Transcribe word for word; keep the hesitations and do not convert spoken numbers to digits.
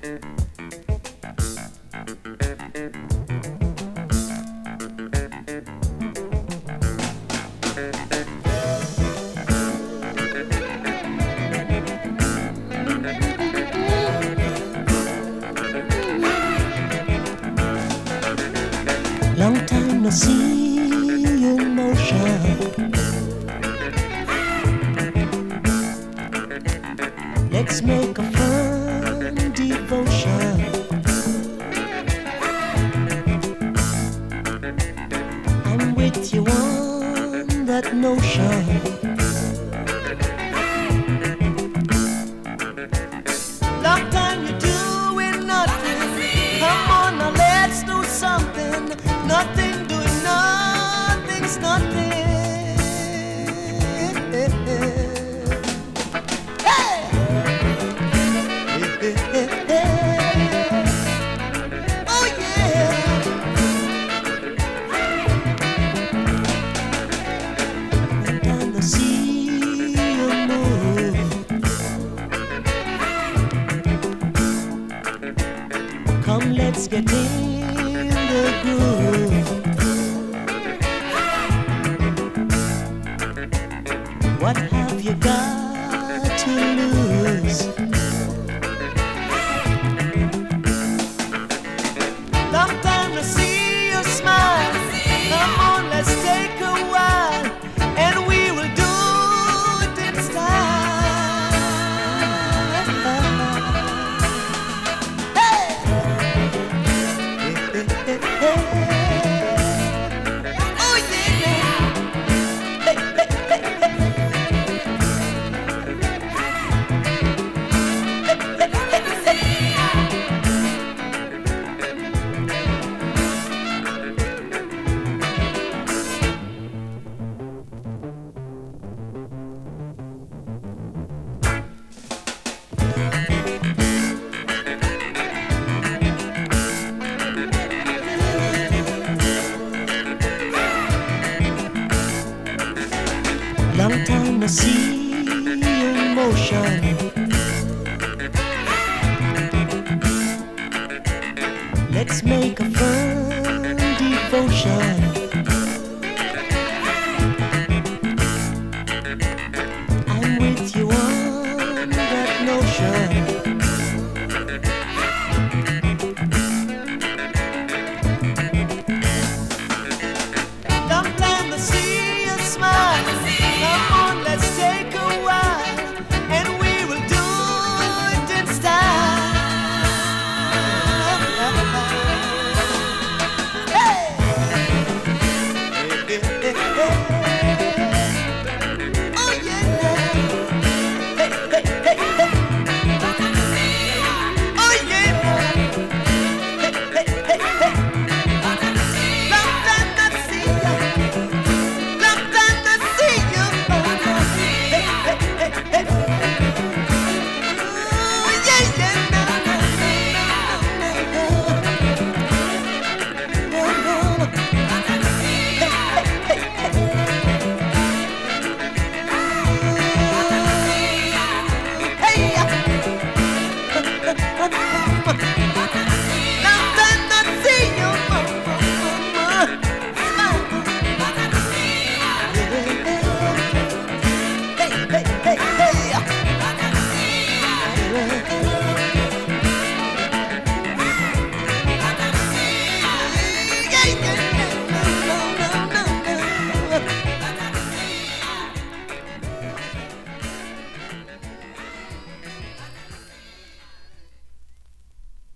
Long time no see you in motion. Let's make a fun devotion. I'm with you on that notion. Long time you doing nothing. Come on now, let's do something. Nothing doing nothing's nothing. Hey! Oh yeah! Went down the sea and move. Come, let's get in the groove. What have you got to lose? Long time to see you smile. Come on, let's take a while, and we will do it in style. Hey! Hey, hey, hey, hey. Oh yeah! Hey, hey, hey, hey. Long time no see in motion. Let's make a fun devotion.